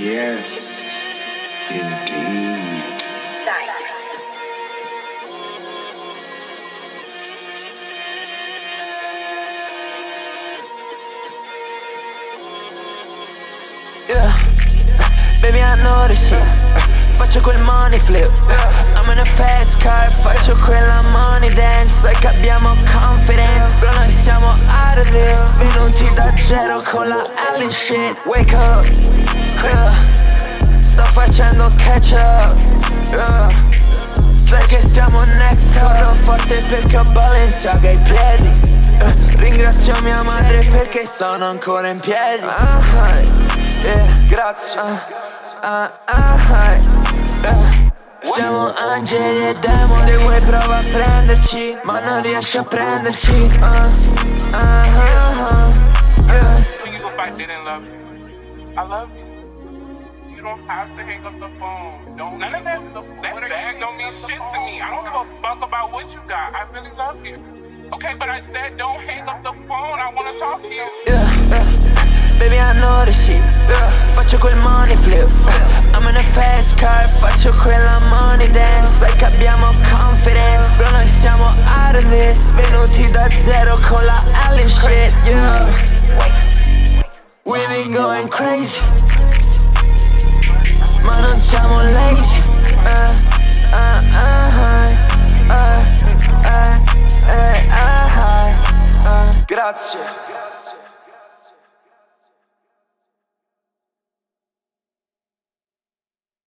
Yes, indeed. Yeah, baby I know this shit. Faccio quel money flip. I'm in a fast car, faccio quella money dance. Like abbiamo confidence, però noi siamo out of this. Venuti da zero con la Allen shit. Wake up, yeah. Sto facendo catch up, yeah. Sai che siamo next up. Corro forte perché ho Balenciaga ai piedi. Ringrazio mia madre perché sono ancora in piedi. Yeah, grazie. Siamo angeli e demoni. Se vuoi prova a prenderci, ma non riesci a prenderci. When you go fight, they didn't love you. I love you. You don't have to hang up the phone. None of that bag don't mean shit to me. I don't give a fuck about what you got. I really love you. Okay, but I said don't hang up the phone. I wanna talk to you. Baby I know this shit. Faccio quel money flip. I'm in a fast car, faccio quella money dance. Like abbiamo confidence, però noi siamo out of this. Venuti da zero con la Allen shit, yeah. We be going crazy, ma non siamo lazy. Grazie.